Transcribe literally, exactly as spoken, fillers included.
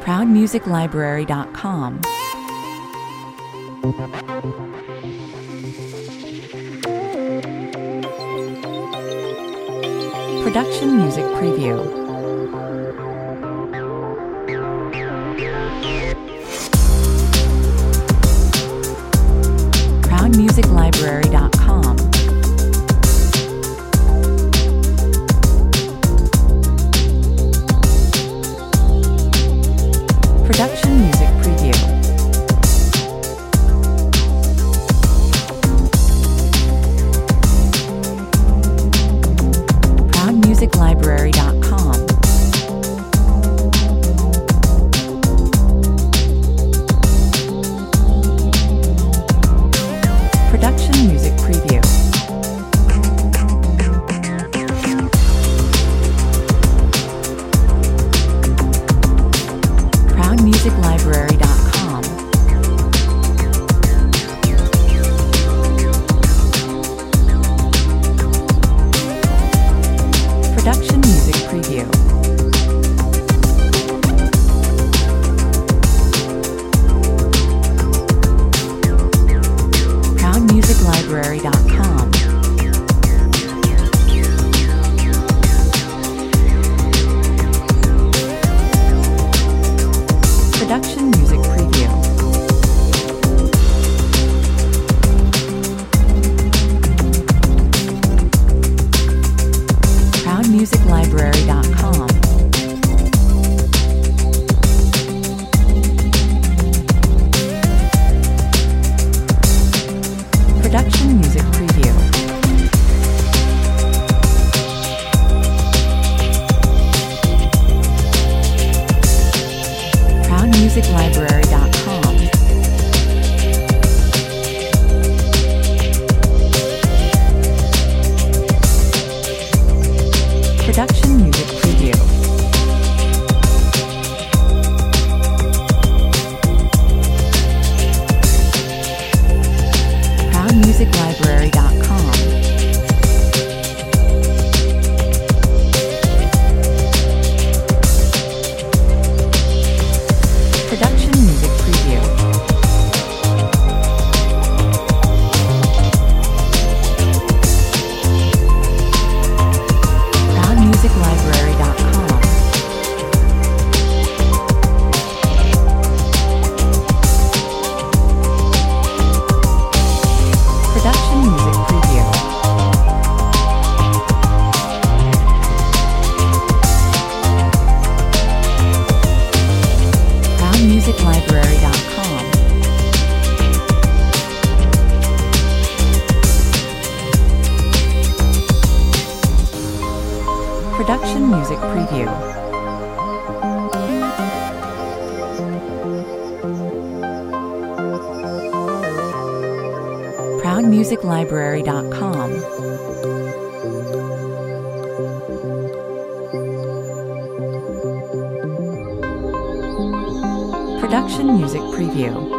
proud music library dot com. Production music preview. proud music library dot com. Production music preview. proud music library dot com. Production music preview. proud music library dot com. Production music preview. proud music library dot com. Production music preview. proud music library dot com. Production music preview. proud music library dot com. Production music preview. proud music library dot com. Production music preview. proud music library dot com. Production music preview. proud music library dot com. Production music preview. proud music library dot com. Production music preview.